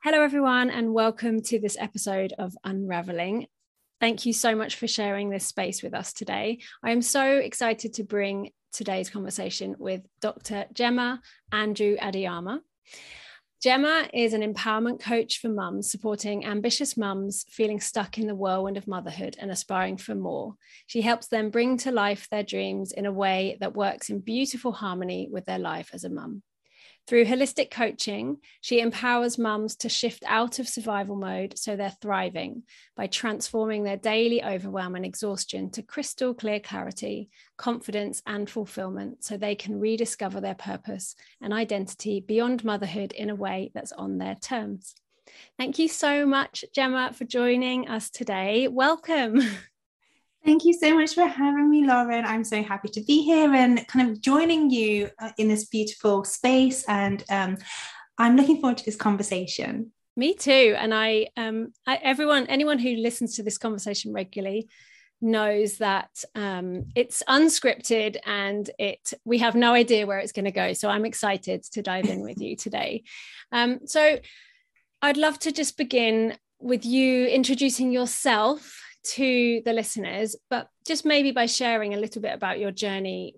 Hello, everyone, and welcome to this episode of Unraveling. Thank you so much for sharing this space with us today. I am so excited to bring today's conversation with Dr. Gemma Andrew Adeyemo. Gemma is an empowerment coach for mums, supporting ambitious mums feeling stuck in the whirlwind of motherhood and aspiring for more. She helps them bring to life their dreams in a way that works in beautiful harmony with their life as a mum. Through holistic coaching, she empowers mums to shift out of survival mode so they're thriving by transforming their daily overwhelm and exhaustion to crystal clear clarity, confidence, and fulfillment so they can rediscover their purpose and identity beyond motherhood in a way that's on their terms. Thank you so much, Gemma, for joining us today. Welcome. Thank you so much for having me, Lauren. I'm so happy to be here and kind of joining you in this beautiful space. And I'm looking forward to this conversation. Me too. And anyone who listens to this conversation regularly knows that it's unscripted and we have no idea where it's going to go. So I'm excited to dive in with you today. So I'd love to just begin with you introducing yourself to the listeners, but just maybe by sharing a little bit about your journey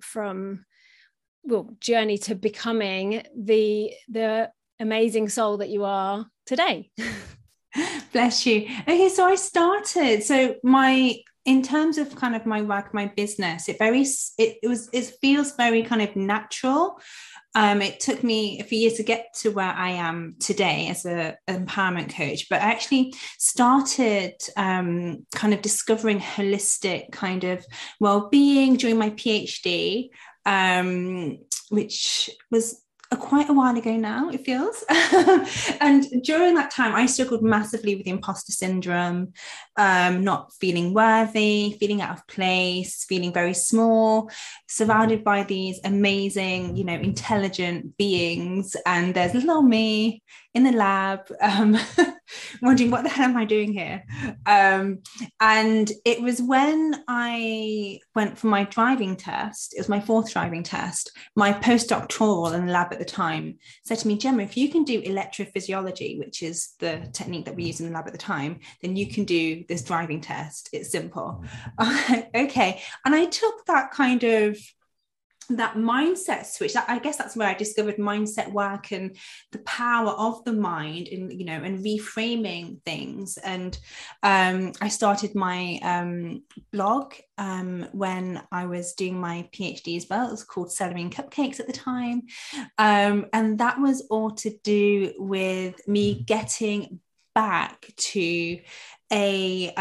to becoming the amazing soul that you are today. Bless you. Okay, so I started. In terms of kind of my work, my business, it feels very kind of natural. It took me a few years to get to where I am today as an empowerment coach, but I actually started kind of discovering holistic kind of well-being during my PhD, which was quite a while ago now, it feels. And during that time, I struggled massively with imposter syndrome, not feeling worthy, feeling out of place, feeling very small, surrounded by these amazing, intelligent beings. And there's little old me in the lab, wondering what the hell am I doing here? And it was when I went for my driving test, it was my fourth driving test, my postdoctoral in the lab at the time said to me, Gemma, if you can do electrophysiology, which is the technique that we use in the lab at the time, then you can do this driving test. It's simple. Okay. And I took that kind of that mindset switch. I guess that's where I discovered mindset work and the power of the mind and reframing things. And I started my blog when I was doing my PhD as well. It was called Celery and Cupcakes at the time, and that was all to do with me getting back to a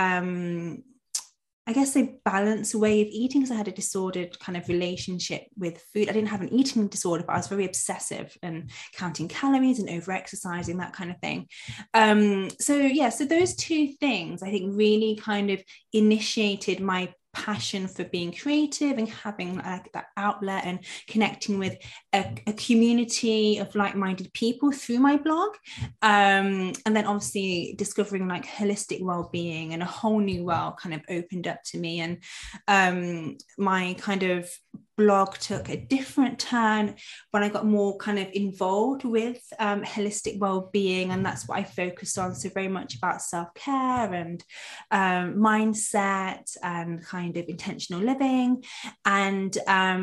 balanced way of eating, because I had a disordered kind of relationship with food. I didn't have an eating disorder, but I was very obsessive and counting calories and over-exercising, that kind of thing. So those two things, I think, really kind of initiated my passion for being creative and having that outlet and connecting with a community of like-minded people through my blog, and then obviously discovering like holistic well-being and a whole new world kind of opened up to me. And my kind of blog took a different turn when I got more kind of involved with holistic well-being, and that's what I focused on. So very much about self-care and mindset and kind of intentional living. And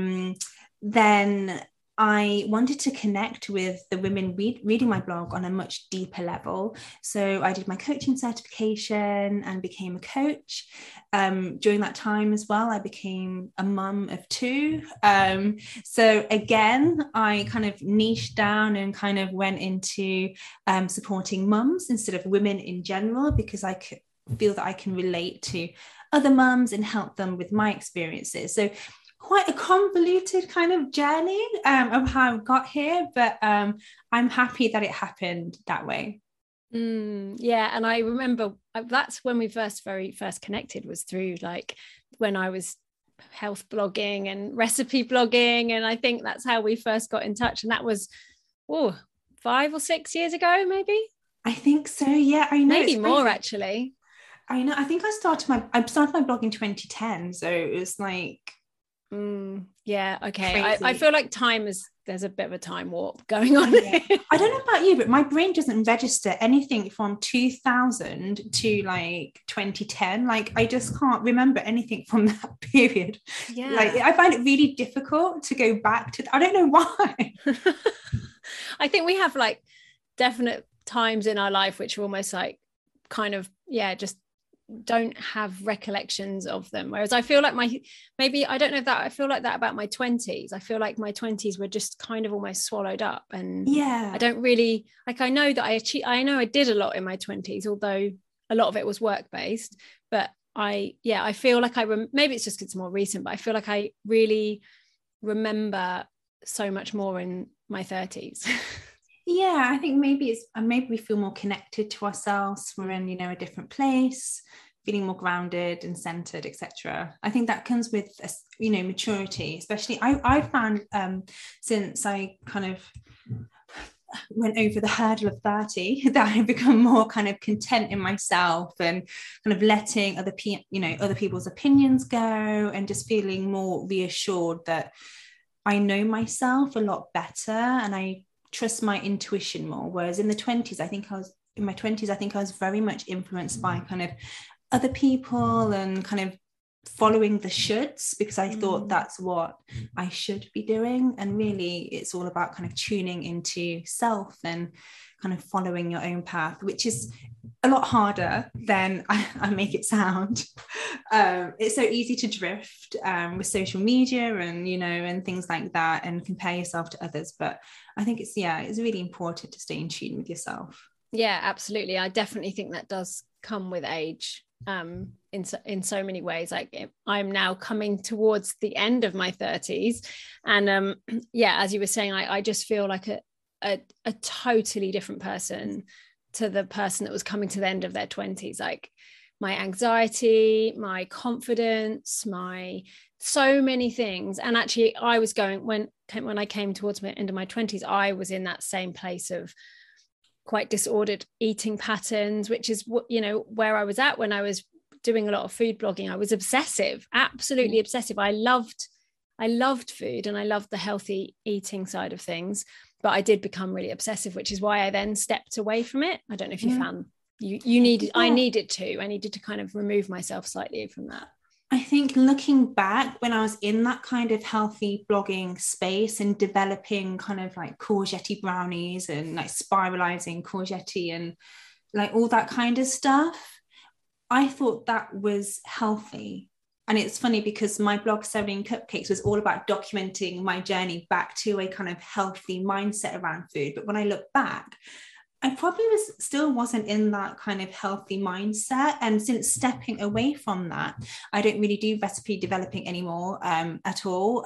then I wanted to connect with the women reading my blog on a much deeper level. So I did my coaching certification and became a coach. During that time as well, I became a mum of two. So again, I kind of niched down and kind of went into supporting mums instead of women in general, because I feel that I can relate to other mums and help them with my experiences. So quite a convoluted kind of journey of how I got here, but I'm happy that it happened that way. Yeah, and I remember that's when we very first connected, was through like when I was health blogging and recipe blogging, and I think that's how we first got in touch, and that was 5 or 6 years ago, maybe. I think so. Yeah, I know. Maybe more actually. I know. I think I started my blog in 2010, so it was like Yeah, okay. I feel like time has there's a bit of a time warp going on. Yeah. I don't know about you, but my brain doesn't register anything from 2000 to like 2010. Like I just can't remember anything from that period. Yeah, like I find it really difficult to go back to. I don't know why. I think we have like definite times in our life which are almost like kind of just don't have recollections of them, whereas I feel like I don't know if that I feel like that about my 20s. I feel like my 20s were just kind of almost swallowed up, and I don't really like, I know that I know I did a lot in my 20s, although a lot of it was work based, but I feel like maybe it's just 'cause it's more recent, but I feel like I really remember so much more in my 30s. Yeah, I think maybe we feel more connected to ourselves. We're in, a different place, feeling more grounded and centered, etc. I think that comes with, maturity. Especially, I found since I kind of went over the hurdle of 30 that I've become more kind of content in myself and kind of letting other people's opinions go, and just feeling more reassured that I know myself a lot better and I trust my intuition more. Whereas in my 20s, I think I was very much influenced by kind of other people and kind of following the shoulds, because I thought that's what I should be doing. And really it's all about kind of tuning into self and kind of following your own path, which is a lot harder than I make it sound. It's so easy to drift with social media and things like that, and compare yourself to others. But I think it's really important to stay in tune with yourself. Yeah, absolutely. I definitely think that does come with age, in so many ways. Like I'm now coming towards the end of my 30s, and as you were saying, I just feel like a totally different person to the person that was coming to the end of their 20s. Like my anxiety, my confidence, my so many things. And actually I was going, when I came towards the end of my 20s, I was in that same place of quite disordered eating patterns, which is what, where I was at when I was doing a lot of food blogging. I was obsessive, absolutely obsessive. I loved food and I loved the healthy eating side of things, but I did become really obsessive, which is why I then stepped away from it. I don't know if you found you needed, I needed to kind of remove myself slightly from that. I think looking back, when I was in that kind of healthy blogging space and developing kind of like courgette brownies and like spiralizing courgette and like all that kind of stuff, I thought that was healthy. And it's funny because my blog Serenine Cupcakes was all about documenting my journey back to a kind of healthy mindset around food. But when I look back, I probably still wasn't in that kind of healthy mindset. And since stepping away from that, I don't really do recipe developing anymore at all.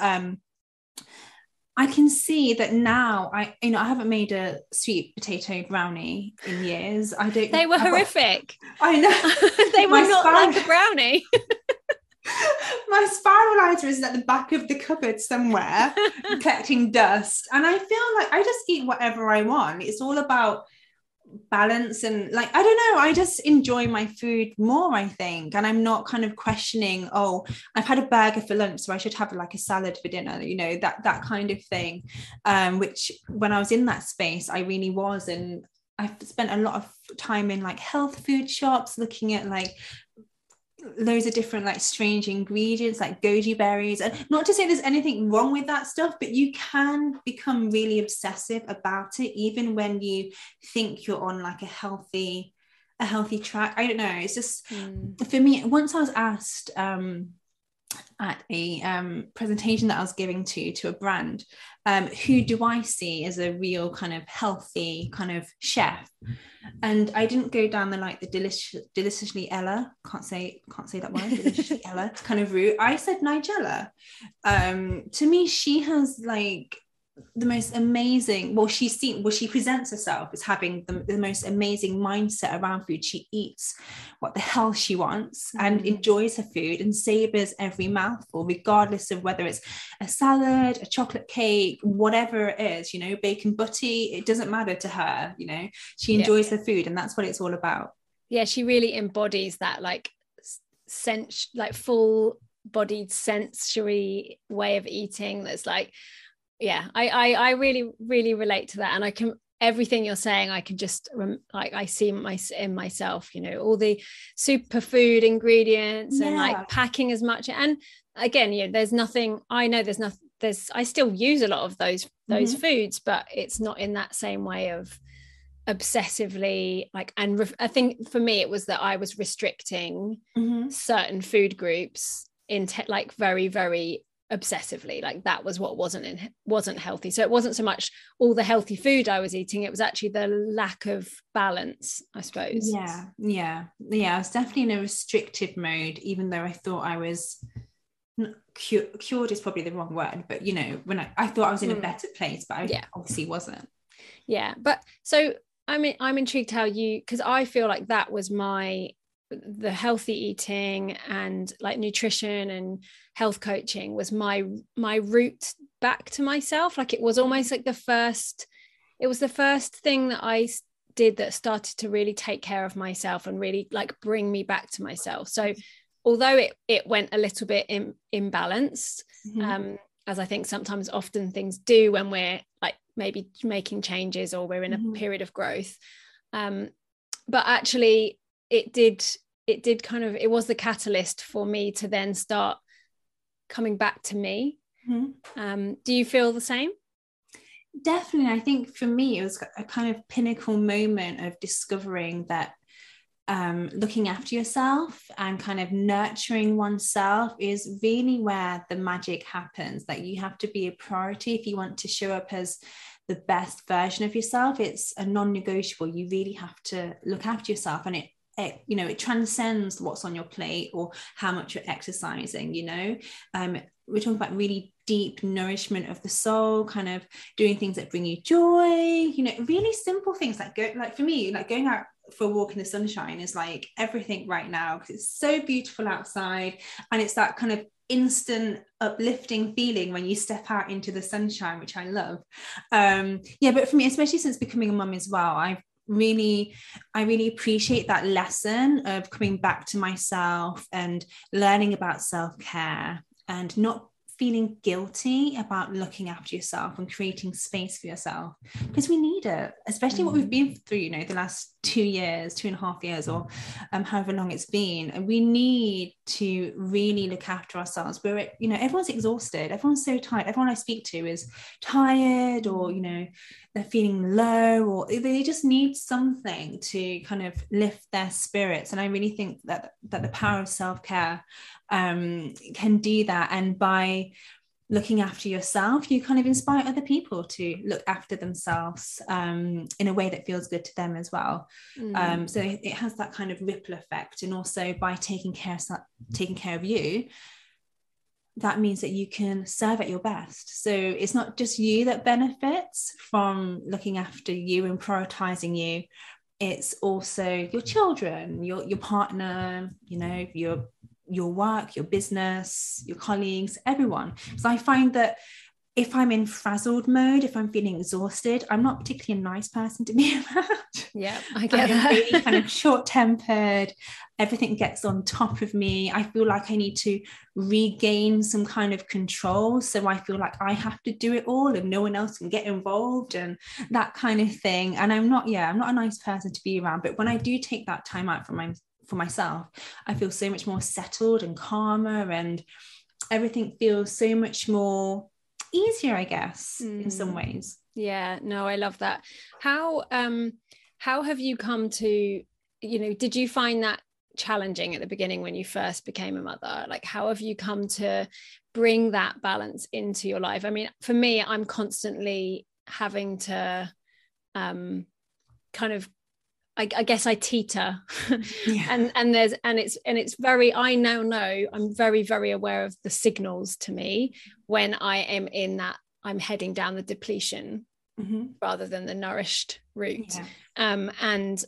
I can see that now I haven't made a sweet potato brownie in years. They were horrific. I know. They were not like a brownie. My spiralizer is at the back of the cupboard somewhere collecting dust, and I feel like I just eat whatever I want. It's all about balance, and like I don't know, I just enjoy my food more, I think, and I'm not kind of questioning, oh, I've had a burger for lunch, so I should have like a salad for dinner, that kind of thing, which when I was in that space I really was. And I've spent a lot of time in like health food shops looking at like loads of different like strange ingredients like goji berries, and not to say there's anything wrong with that stuff, but you can become really obsessive about it even when you think you're on like a healthy track. I don't know, it's just for me, once I was asked at a presentation that I was giving to a brand, who do I see as a real kind of healthy kind of chef, and I didn't go down the deliciously Ella, can't say that word, deliciously Ella kind of route. I said Nigella. To me, she has like the most amazing, she presents herself as having the most amazing mindset around food. She eats what the hell she wants and enjoys her food and savors every mouthful, regardless of whether it's a salad, a chocolate cake, whatever it is, bacon butty, it doesn't matter to her. She enjoys her food, and that's what it's all about. Yeah, she really embodies that like full bodied sensory way of eating that's like Yeah, I really, really relate to that. And I can, everything you're saying, I can just like, I see in myself, you know, all the superfood ingredients and like packing as much. And again, you know, there's nothing, I know there's nothing, I still use a lot of those foods, but it's not in that same way of obsessively like, and I think for me, it was that I was restricting certain food groups like very, very obsessively. Like that was what wasn't healthy. So it wasn't so much all the healthy food I was eating, it was actually the lack of balance, I suppose. I was definitely in a restrictive mode, even though I thought I was cured is probably the wrong word, but you know, when I thought I was in a better place, but I obviously wasn't. But so I mean, I'm intrigued how you, because I feel like that was the healthy eating and like nutrition and health coaching was my route back to myself. Like it was almost like the first thing that I did that started to really take care of myself and really like bring me back to myself. So although it went a little bit imbalanced, as I think sometimes often things do when we're like maybe making changes or we're in a period of growth, but actually it did kind of, it was the catalyst for me to then start coming back to me. Do you feel the same? Definitely. I think for me, it was a kind of pinnacle moment of discovering that looking after yourself and kind of nurturing oneself is really where the magic happens. That you have to be a priority if you want to show up as the best version of yourself. It's a non-negotiable. You really have to look after yourself, and it you know, it transcends what's on your plate or how much you're exercising. You know, we're talking about really deep nourishment of the soul, kind of doing things that bring you joy, you know, really simple things like for me, like going out for a walk in the sunshine is like everything right now, because it's so beautiful outside, and it's that kind of instant uplifting feeling when you step out into the sunshine, which I love. But for me, especially since becoming a mum as well, I really appreciate that lesson of coming back to myself and learning about self-care and not feeling guilty about looking after yourself and creating space for yourself, because we need it, especially what we've been through, you know, the last 2.5 years, or however long it's been. And we need to really look after ourselves. We're, you know, everyone's exhausted, everyone's so tired, everyone I speak to is tired, or you know, they're feeling low, or they just need something to kind of lift their spirits. And I really think that the power of self-care can do that. And by looking after yourself, you kind of inspire other people to look after themselves in a way that feels good to them as well. So it has that kind of ripple effect. And also by taking care of you, that means that you can serve at your best. So it's not just you that benefits from looking after you and prioritizing you. It's also your children, your partner, you know, your work, your business, your colleagues, everyone. So I find that if I'm in frazzled mode, if I'm feeling exhausted, I'm not particularly a nice person to be around. Yeah, I get that. I'm really kind of short-tempered. Everything gets on top of me. I feel like I need to regain some kind of control. So I feel like I have to do it all and no one else can get involved and that kind of thing. And I'm not a nice person to be around. But when I do take that time out for myself, I feel so much more settled and calmer, and everything feels so much more easier, I guess, in some ways. Yeah, no, I love that. How have you come to, you know, did you find that challenging at the beginning when you first became a mother? Like, how have you come to bring that balance into your life? I mean, for me, I'm constantly having to kind of, I guess I teeter. Yeah. and it's very, I now know, I'm very, very aware of the signals to me when I am in that, I'm heading down the depletion rather than the nourished route. Yeah. And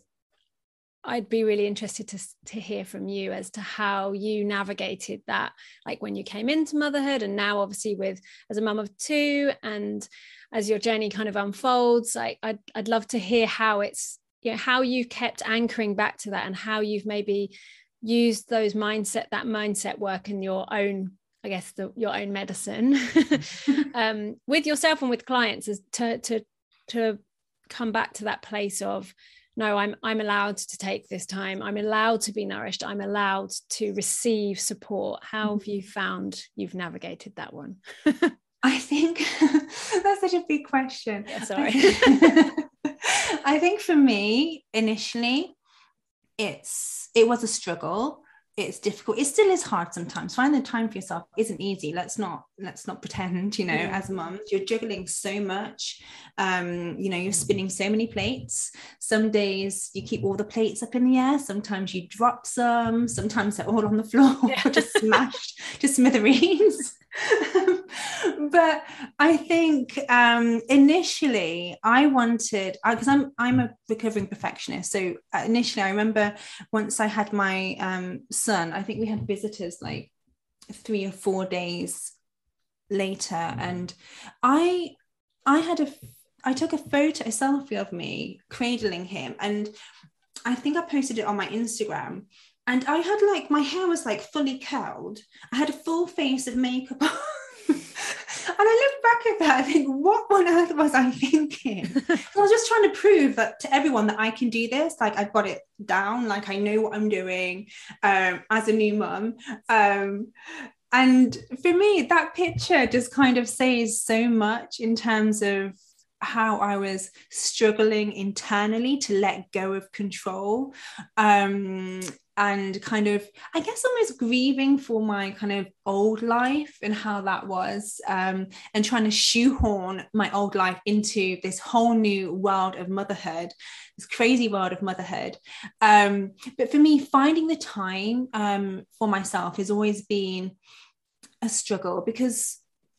I'd be really interested to hear from you as to how you navigated that, like when you came into motherhood, and now obviously as a mum of 2, and as your journey kind of unfolds. Like I'd love to hear how it's, you know, how you kept anchoring back to that, and how you've maybe used that mindset work in your own I guess your own medicine with yourself and with clients, is to come back to that place of, no, I'm allowed to take this time, I'm allowed to be nourished, I'm allowed to receive support. How have you found you've navigated that one? I think that's such a big question. Yeah, sorry. I think for me, initially, it was a struggle. It's difficult. It still is hard sometimes. Finding the time for yourself isn't easy. Let's not pretend, you know, as mums, you're juggling so much. You know, you're spinning so many plates. Some days you keep all the plates up in the air. Sometimes you drop some. Sometimes they're all on the floor, just smashed to smithereens. But I think initially I wanted, because I'm a recovering perfectionist. So initially I remember once I had my son, I think we had visitors like 3 or 4 days later, and I took a selfie of me cradling him, and I think I posted it on my Instagram. And I had like, my hair was like fully curled. I had a full face of makeup on. And I look back at that, I think, what on earth was I thinking? I was just trying to prove that to everyone that I can do this. Like, I've got it down. Like, I know what I'm doing as a new mum. And for me, that picture just kind of says so much in terms of how I was struggling internally to let go of control, and kind of, I guess, almost grieving for my kind of old life and how that was, and trying to shoehorn my old life into this whole new world of motherhood, this crazy world of motherhood. But for me, finding the time for myself has always been a struggle, because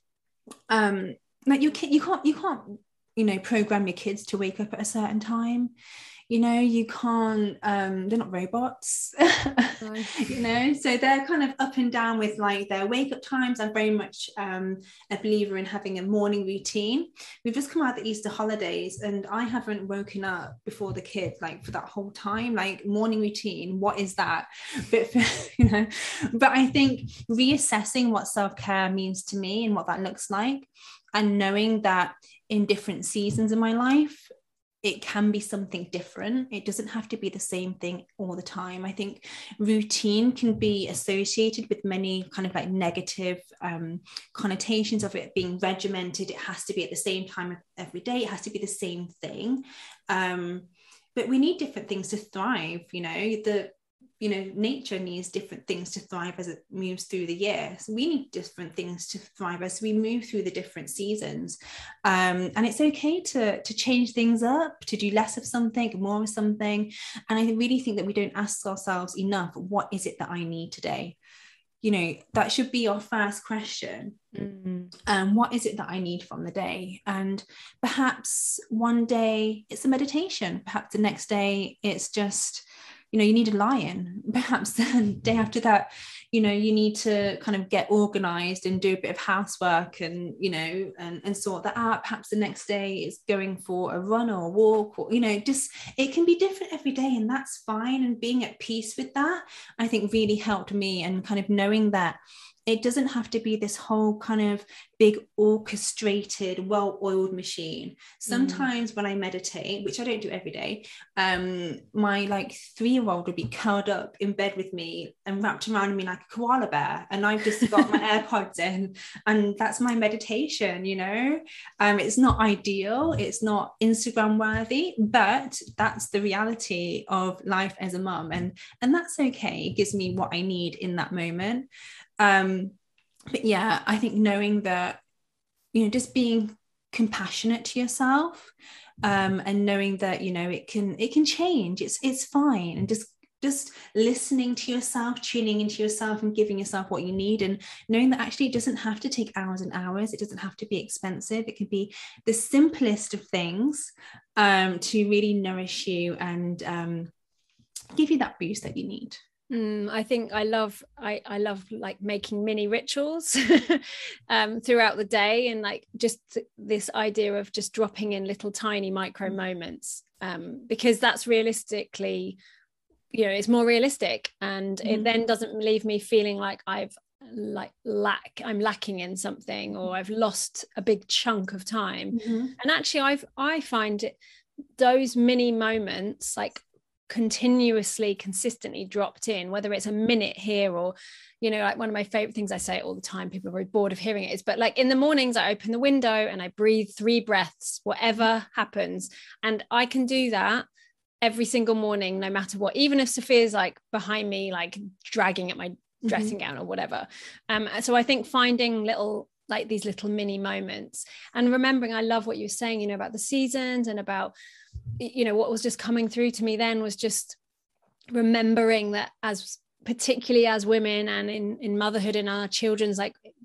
like you can't you know, program your kids to wake up at a certain time. You know, you can't, they're not robots, you know, so they're kind of up and down with like their wake up times. I'm very much a believer in having a morning routine. We've just come out of the Easter holidays and I haven't woken up before the kids, like for that whole time. Like, morning routine, what is that? But you know, but I think reassessing what self-care means to me and what that looks like, and knowing that in different seasons in my life, it can be something different. It doesn't have to be the same thing all the time. I think routine can be associated with many kind of like negative connotations of it being regimented. It has to be at the same time every day. It has to be the same thing. But we need different things to thrive. You know, nature needs different things to thrive as it moves through the year. So we need different things to thrive as we move through the different seasons. And it's okay to change things up, to do less of something, more of something. And I really think that we don't ask ourselves enough, what is it that I need today? You know, that should be our first question. What is it that I need from the day? And perhaps one day it's a meditation. Perhaps the next day it's just, you know, you need a lion. Perhaps the day after that, you know, you need to kind of get organized and do a bit of housework and, you know, and sort that out. Perhaps the next day is going for a run or a walk, or, you know, just, it can be different every day, and that's fine. And being at peace with that, I think, really helped me, and kind of knowing that it doesn't have to be this whole kind of big orchestrated, well-oiled machine. Sometimes when I meditate, which I don't do every day, my like 3-year-old would be curled up in bed with me and wrapped around me like a koala bear. And I've just got my AirPods in, and that's my meditation, you know. It's not ideal, it's not Instagram worthy, but that's the reality of life as a mum. And that's okay. It gives me what I need in that moment. But yeah, I think knowing that, you know, just being compassionate to yourself, and knowing that, you know, it can change. It's fine. And just listening to yourself, tuning into yourself and giving yourself what you need, and knowing that actually it doesn't have to take hours and hours. It doesn't have to be expensive. It can be the simplest of things, to really nourish you and give you that boost that you need. I think I love like making mini rituals throughout the day, and like just this idea of just dropping in little tiny micro moments, because that's realistically, you know, it's more realistic, and it then doesn't leave me feeling like I've I'm lacking in something, or I've lost a big chunk of time. Mm-hmm. And actually I find those mini moments like continuously, consistently dropped in, whether it's a minute here or, you know, like one of my favorite things, I say it all the time, people are very bored of hearing it, is, but like in the mornings I open the window and I breathe 3 breaths, whatever happens. And I can do that every single morning, no matter what, even if Sophia's like behind me, like dragging at my dressing gown or whatever. So I think finding little, like these little mini moments, and remembering, I love what you were saying, you know, about the seasons, and about, you know, what was just coming through to me then was just remembering that, as particularly as women and in motherhood and our children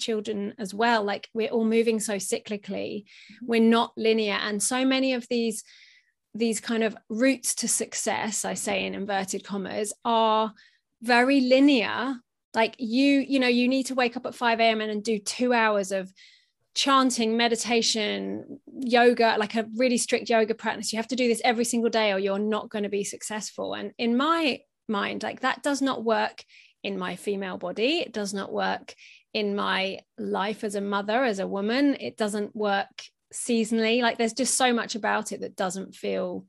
as well, like we're all moving so cyclically, we're not linear, and so many of these kind of routes to success, I say in inverted commas, are very linear. Like you know, you need to wake up at 5 a.m. and do 2 hours of chanting, meditation, yoga, like a really strict yoga practice. You have to do this every single day or you're not going to be successful. And in my mind, like that does not work in my female body. It does not work in my life as a mother, as a woman. It doesn't work seasonally. Like there's just so much about it that doesn't feel,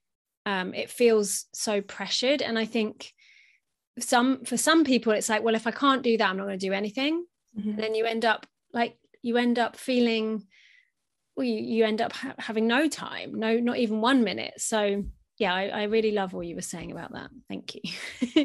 it feels so pressured. And I think for some people, it's like, well, if I can't do that, I'm not going to do anything. And then you end up feeling, well, you end up having no time, not even 1 minute. So yeah, I really love what you were saying about that. Thank you.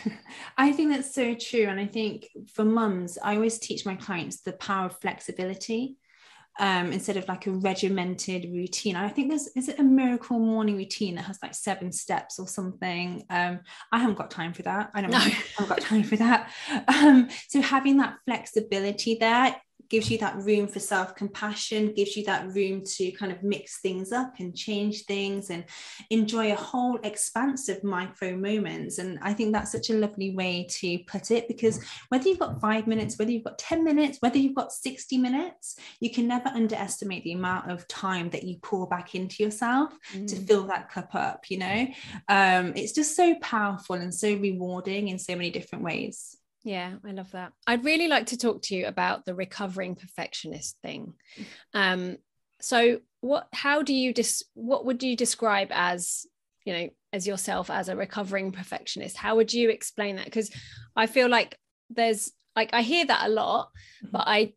I think that's so true. And I think for mums, I always teach my clients the power of flexibility. Instead of like a regimented routine. I think is it a miracle morning routine that has like 7 steps or something? I haven't got time for that. I haven't got time for that. So having that flexibility there gives you that room for self-compassion, gives you that room to kind of mix things up and change things and enjoy a whole expanse of micro moments. And I think that's such a lovely way to put it, because whether you've got 5 minutes, whether you've got 10 minutes, whether you've got 60 minutes, you can never underestimate the amount of time that you pour back into yourself to fill that cup up, you know. It's just so powerful and so rewarding in so many different ways. Yeah, I love that. I'd really like to talk to you about the recovering perfectionist thing. So what would you describe as, you know, as yourself as a recovering perfectionist? How would you explain that? Because I feel like there's like, I hear that a lot, but I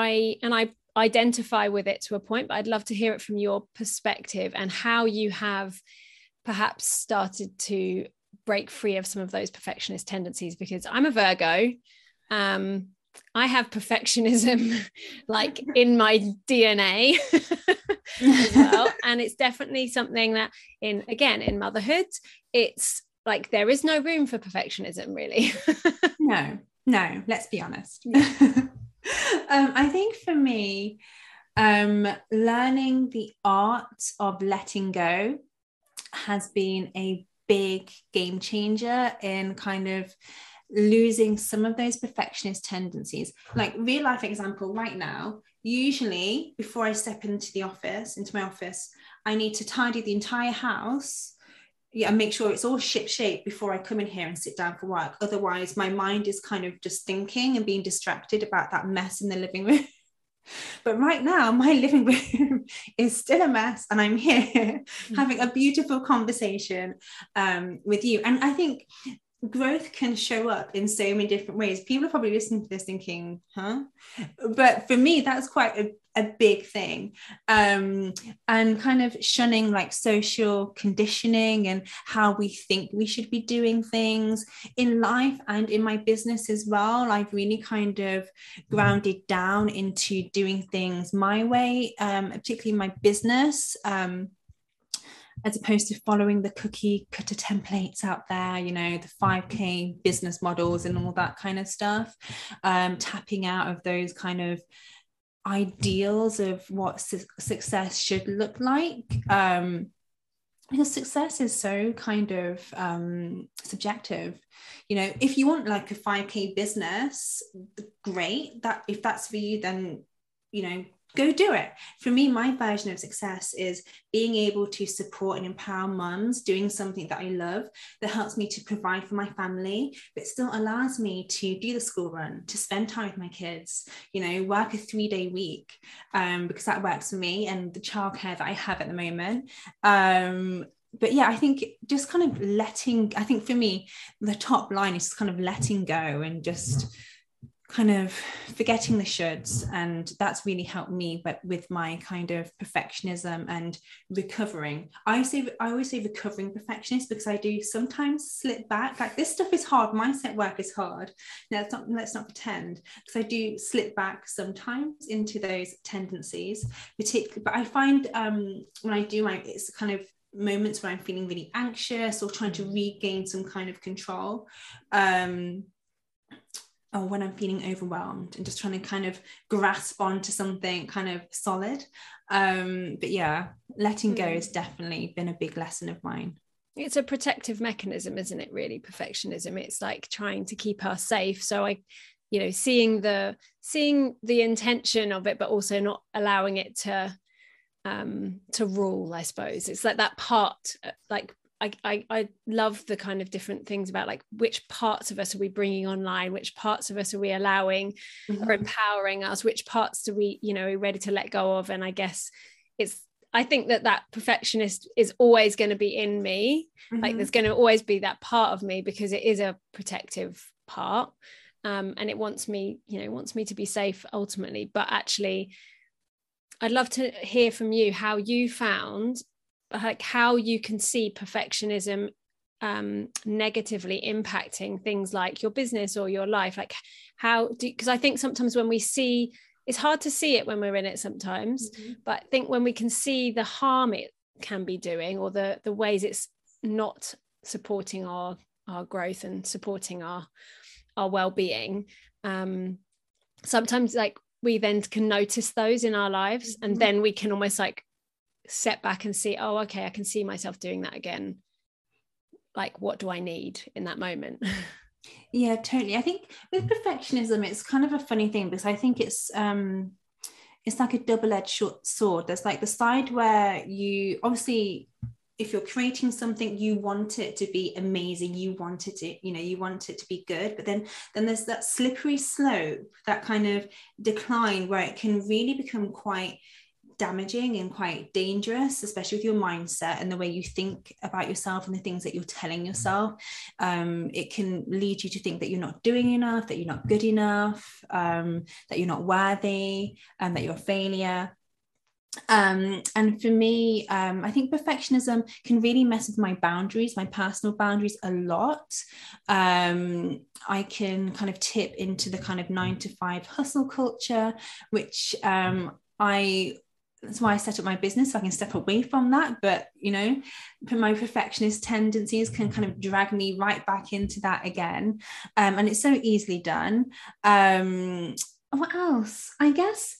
identify with it to a point, but I'd love to hear it from your perspective and how you have perhaps started to break free of some of those perfectionist tendencies, because I'm a Virgo. I have perfectionism like in my DNA as well. And it's definitely something that in motherhood, it's like, there is no room for perfectionism really. No, let's be honest. I think for me, learning the art of letting go has been a big game changer in kind of losing some of those perfectionist tendencies. Like real life example right now, usually before I step into my office, I need to tidy the entire house, and make sure it's all ship shape before I come in here and sit down for work. Otherwise my mind is kind of just thinking and being distracted about that mess in the living room. But right now, my living room is still a mess, and I'm here having a beautiful conversation with you. And I think growth can show up in so many different ways. People are probably listening to this thinking, huh? But for me, that's quite a big thing. And kind of shunning like social conditioning and how we think we should be doing things in life and in my business as well. I've really kind of grounded down into doing things my way, particularly my business, as opposed to following the cookie cutter templates out there, you know, the 5K business models and all that kind of stuff, tapping out of those kind of ideals of what success should look like, because success is so kind of subjective. You know, if you want like a 5K business, great, that if that's for you, then, you know, go do it. For me, my version of success is being able to support and empower mums doing something that I love, that helps me to provide for my family, but still allows me to do the school run, to spend time with my kids, work a 3-day week, because that works for me and the childcare that I have at the moment. But yeah, I think just kind of I think for me, the top line is kind of letting go and just kind of forgetting the shoulds, and that's really helped me, but with my kind of perfectionism and recovering. I always say recovering perfectionist, because I do sometimes slip back. Like, this stuff is hard, mindset work is hard. Now, let's not pretend, because I do slip back sometimes into those tendencies, particularly. But I find when I do it's kind of moments where I'm feeling really anxious or trying to regain some kind of control, or when I'm feeling overwhelmed and just trying to kind of grasp onto something kind of solid. But yeah, letting go has definitely been a big lesson of mine. It's a protective mechanism, isn't it, really, perfectionism? It's like trying to keep us safe. So seeing the intention of it, but also not allowing it to rule, I suppose. It's like that part, like, I love the kind of different things about, like, which parts of us are we bringing online, which parts of us are we allowing or empowering us, which parts do we, are ready to let go of. And I guess I think that perfectionist is always going to be in me. Like, there's going to always be that part of me, because it is a protective part, and it wants me to be safe ultimately. But actually, I'd love to hear from you how you found, like, how you can see perfectionism negatively impacting things like your business or your life. Like, because I think sometimes when we see, it's hard to see it when we're in it sometimes, but I think when we can see the harm it can be doing, or the ways it's not supporting our growth and supporting our well-being, sometimes, like, we then can notice those in our lives, and then we can almost like step back and see, oh, okay, I can see myself doing that again. Like, what do I need in that moment? Yeah, totally. I think with perfectionism, it's kind of a funny thing, because I think it's like a double-edged sword. There's like the side where you obviously, if you're creating something, you want it to be amazing, you want it to be good, but then there's that slippery slope, that kind of decline, where it can really become quite damaging and quite dangerous, especially with your mindset and the way you think about yourself and the things that you're telling yourself. It can lead you to think that you're not doing enough, that you're not good enough, that you're not worthy, and that you're a failure. And for me, I think perfectionism can really mess with my boundaries, my personal boundaries, a lot. I can kind of tip into the kind of 9-to-5 hustle culture, which that's why I set up my business, so I can step away from that. But my perfectionist tendencies can kind of drag me right back into that again, and it's so easily done. What else? I guess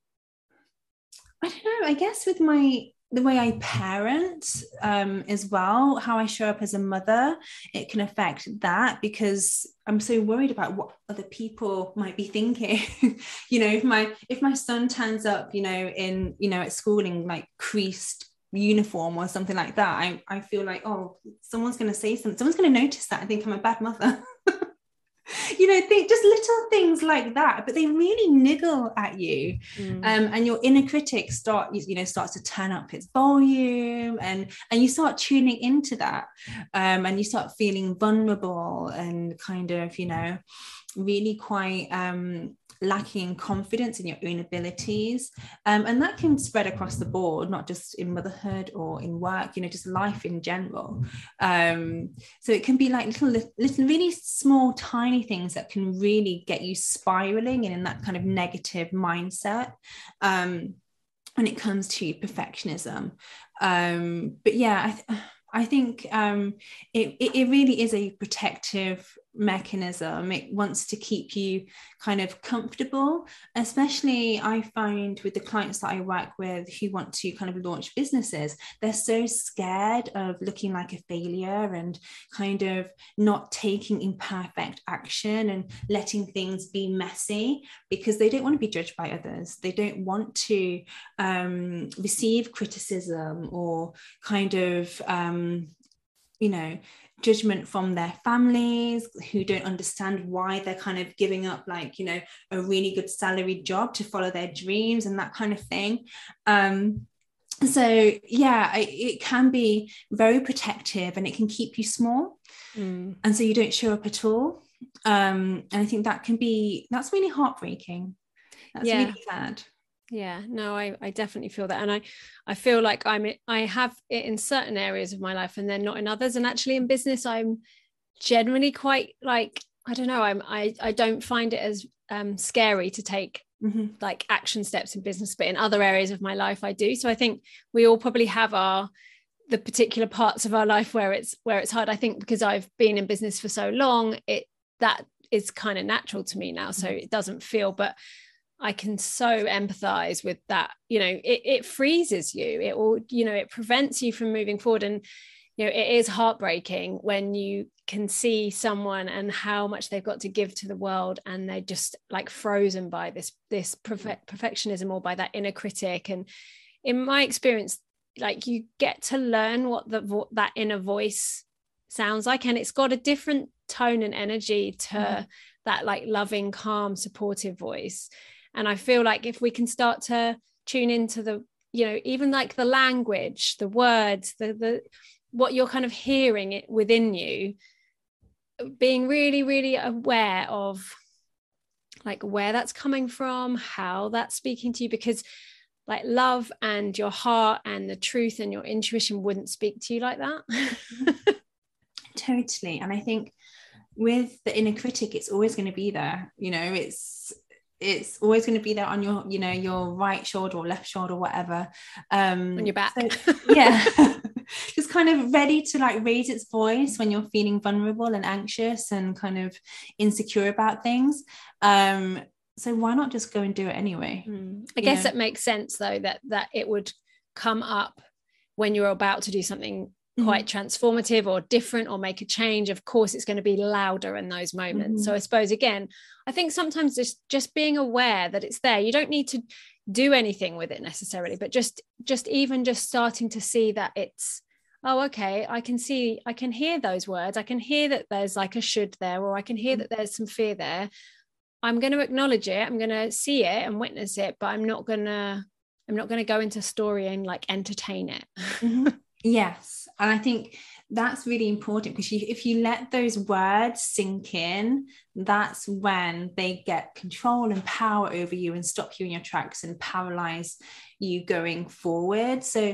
I don't know. I guess with the way I parent, as well, how I show up as a mother, it can affect that, because I'm so worried about what other people might be thinking. If my son turns up, at school in like creased uniform or something like that, I feel like, oh, someone's going to say something. Someone's going to notice that. I think I'm a bad mother. Think just little things like that, but they really niggle at you. And your inner critic starts to turn up its volume, and you start tuning into that, and you start feeling vulnerable and kind of really quite lacking confidence in your own abilities, and that can spread across the board, not just in motherhood or in work, just life in general. So it can be like little really small tiny things that can really get you spiraling and in that kind of negative mindset when it comes to perfectionism. But yeah, I think it really is a protective mechanism. It wants to keep you kind of comfortable, especially I find with the clients that I work with who want to kind of launch businesses. They're so scared of looking like a failure and kind of not taking imperfect action and letting things be messy, because they don't want to be judged by others. They don't want to receive criticism or kind of judgment from their families who don't understand why they're kind of giving up like, a really good salaried job to follow their dreams and that kind of thing. So yeah, it can be very protective and it can keep you small. And so you don't show up at all. And I think that's really heartbreaking. That's really sad. Yeah, no, I definitely feel that. And I feel like I have it in certain areas of my life and then not in others. And actually in business, I'm generally quite like, I don't know, I don't find it as scary to take like action steps in business, but in other areas of my life, I do. So I think we all probably have the particular parts of our life where it's hard. I think because I've been in business for so long, that is kind of natural to me now. So it doesn't feel, but I can so empathize with that. It freezes you. It will, it prevents you from moving forward. And, it is heartbreaking when you can see someone and how much they've got to give to the world and they're just like frozen by this perfectionism or by that inner critic. And in my experience, like you get to learn what that inner voice sounds like, and it's got a different tone and energy to that like loving, calm, supportive voice. And I feel like if we can start to tune into the, even like the language, the words, the what you're kind of hearing it within you, being really, really aware of like where that's coming from, how that's speaking to you, because like love and your heart and the truth and your intuition wouldn't speak to you like that. Totally. And I think with the inner critic, it's always going to be there. It's always going to be there on your, your right shoulder or left shoulder, whatever. On your back. So, yeah. Just kind of ready to like raise its voice when you're feeling vulnerable and anxious and kind of insecure about things. So why not just go and do it anyway? I guess it makes sense though, that it would come up when you're about to do something quite transformative or different or make a change. Of course it's going to be louder in those moments. So I suppose again, I think sometimes just being aware that it's there. You don't need to do anything with it necessarily, but just even just starting to see that it's, oh, okay, I can hear those words. I can hear that there's like a should there, or I can hear that there's some fear there. I'm going to acknowledge it. I'm going to see it and witness it, but I'm not going to go into story and like entertain it. Yes. And I think that's really important, because if you let those words sink in, that's when they get control and power over you and stop you in your tracks and paralyze you going forward. So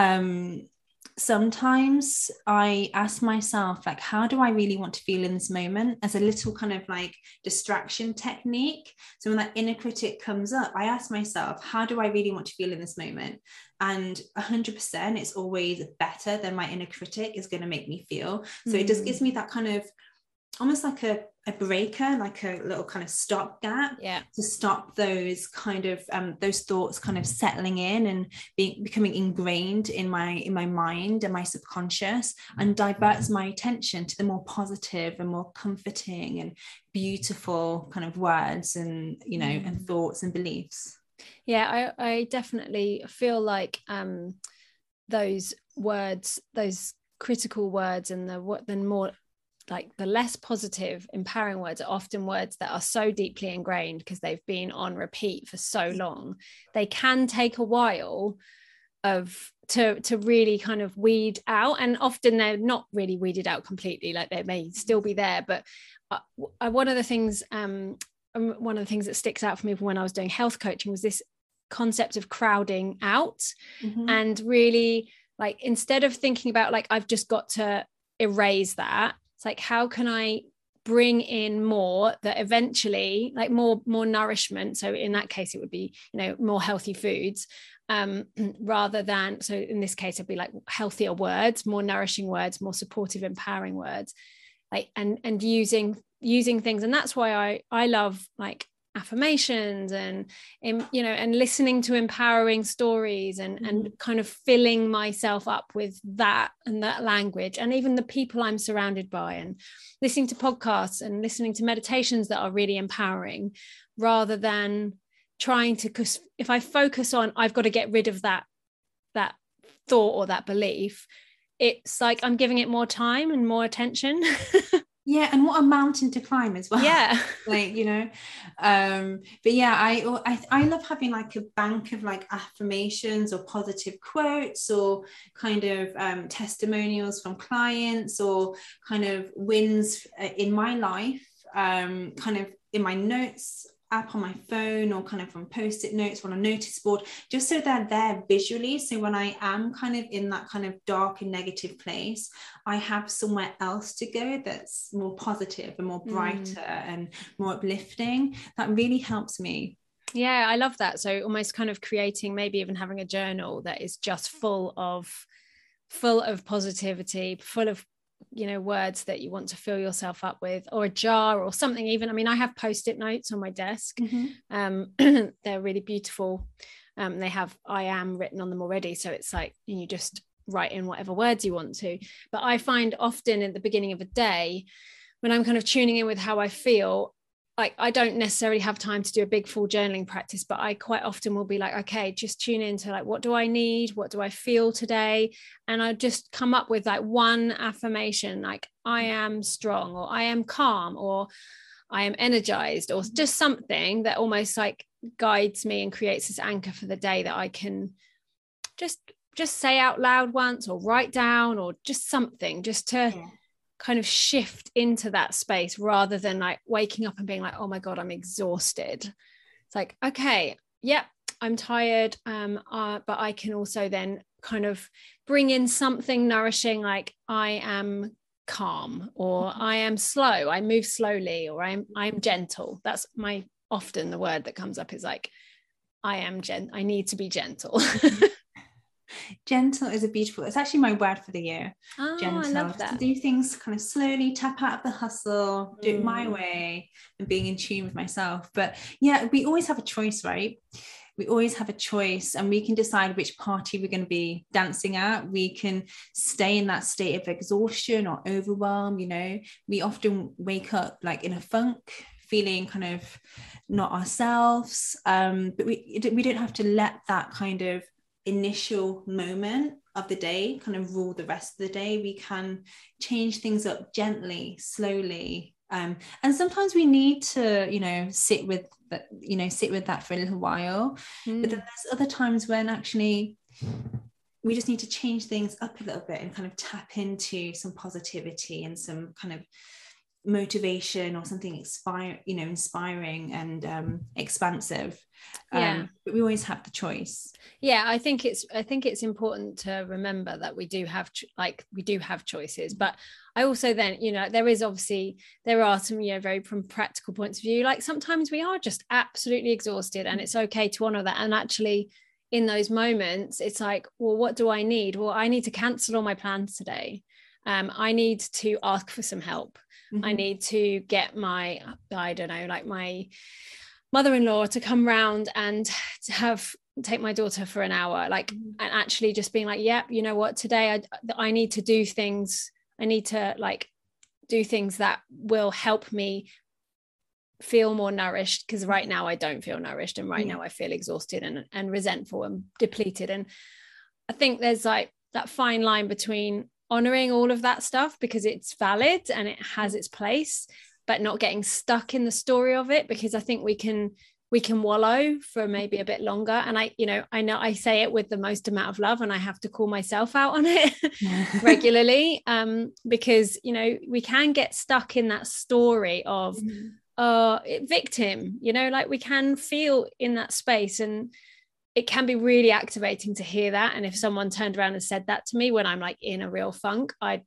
sometimes I ask myself, like, how do I really want to feel in this moment, as a little kind of like distraction technique. So when that inner critic comes up, I ask myself, how do I really want to feel in this moment? And 100% it's always better than my inner critic is going to make me feel. So it just gives me that kind of almost like a breaker, like a little kind of stopgap, to stop those kind of those thoughts kind of settling in and becoming ingrained in my mind and my subconscious, and diverts my attention to the more positive and more comforting and beautiful kind of words and and thoughts and beliefs. Yeah, I definitely feel like those words, those critical words, and the more like the less positive, empowering words are often words that are so deeply ingrained because they've been on repeat for so long. They can take a while to really kind of weed out, and often they're not really weeded out completely. Like they may still be there, but one of the things that sticks out for me when I was doing health coaching was this concept of crowding out, and really like, instead of thinking about like I've just got to erase that, it's like, how can I bring in more that eventually, like more nourishment. So in that case it would be more healthy foods, rather than, so in this case it'd be like healthier words, more nourishing words, more supportive, empowering words. like, and using things. And that's why I love like affirmations and you know, and listening to empowering stories and kind of filling myself up with that and that language, and even the people I'm surrounded by, and listening to podcasts and listening to meditations that are really empowering, rather than trying to, because if I focus on I've got to get rid of that thought or that belief, it's like I'm giving it more time and more attention. Yeah, and what a mountain to climb as well. Yeah. Like, you know, but yeah, I love having like a bank of like affirmations or positive quotes or kind of testimonials from clients or kind of wins in my life, kind of in my notes app on my phone or kind of on post-it notes on a notice board, just so they're there visually. So when I am kind of in that kind of dark and negative place, I have somewhere else to go that's more positive and more brighter and more uplifting. That really helps me. Yeah, I love that. So almost kind of creating, maybe even having a journal that is just full of positivity, full of, you know, words that you want to fill yourself up with, or a jar or something. Even, I mean, I have post-it notes on my desk. They're really beautiful. They have I am written on them already, so it's like you just write in whatever words you want to. But I find often at the beginning of a day, when I'm kind of tuning in with how I feel, like I don't necessarily have time to do a big full journaling practice, but I quite often will be like, okay, just tune into like, what do I need? What do I feel today? And I just come up with like one affirmation, like I am strong, or I am calm, or I am energized, or just something that almost like guides me and creates this anchor for the day that I can just say out loud once, or write down, or just something just to kind of shift into that space, rather than like waking up and being like, oh my God, I'm exhausted. It's like, okay, yep, I'm tired. But I can also then kind of bring in something nourishing, like I am calm, or I am slow, I move slowly, or I'm gentle. That's often the word that comes up is like, I need to be gentle. Gentle is it's actually my word for the year. Gentle. I love that. To do things kind of slowly, tap out of the hustle, do it my way, and being in tune with myself. But yeah, we always have a choice, right? We always have a choice, and we can decide which party we're going to be dancing at. We can stay in that state of exhaustion or overwhelm. You know, we often wake up like in a funk, feeling kind of not ourselves. But we don't have to let that kind of initial moment of the day kind of rule the rest of the day. We can change things up gently, slowly, and sometimes we need to, you know, sit with that for a little while. But then there's other times when actually we just need to change things up a little bit and kind of tap into some positivity and some kind of motivation, or something inspiring and expansive. But we always have the choice. I think it's important to remember that we do have choices. But I also then, you know, there are some, you know, very from practical points of view, like sometimes we are just absolutely exhausted, and it's okay to honor that. And actually in those moments, it's like, well, what do I need? Well, I need to cancel all my plans today. I need to ask for some help. I need to get my mother-in-law to come round and to take my daughter for an hour, like, and actually just being like, yeah, you know what, today I need to do things. I need to like do things that will help me feel more nourished, because right now I don't feel nourished, and right now I feel exhausted and resentful and depleted. And I think there's like that fine line between honoring all of that stuff because it's valid and it has its place, but not getting stuck in the story of it, because I think we can wallow for maybe a bit longer. And I know I say it with the most amount of love, and I have to call myself out on it regularly, because, you know, we can get stuck in that story of victim, you know, like we can feel in that space, and it can be really activating to hear that. And if someone turned around and said that to me when I'm like in a real funk, I'd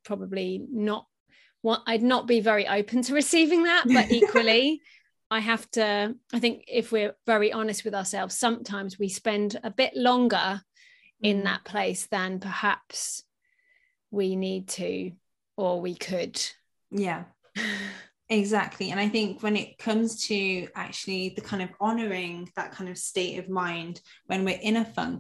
not be very open to receiving that. But equally, I think if we're very honest with ourselves, sometimes we spend a bit longer in that place than perhaps we need to, or we could. Yeah, Exactly. And I think when it comes to actually the kind of honoring that kind of state of mind when we're in a funk,